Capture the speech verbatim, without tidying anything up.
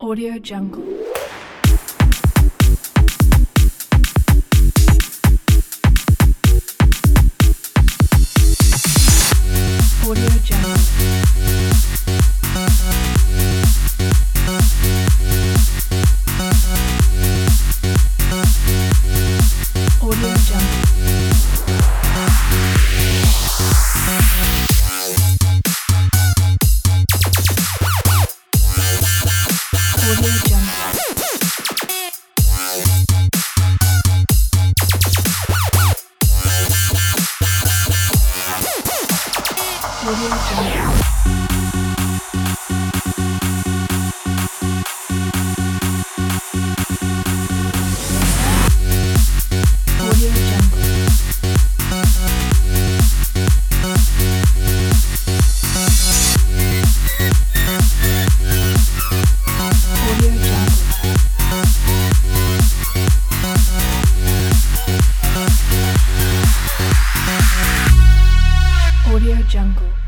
Audio Jungle. Audio Jungle. Audio Jungle. Audio Jungle. Audio Jungle. Audio Jungle. Audio Jungle. Audio Jungle.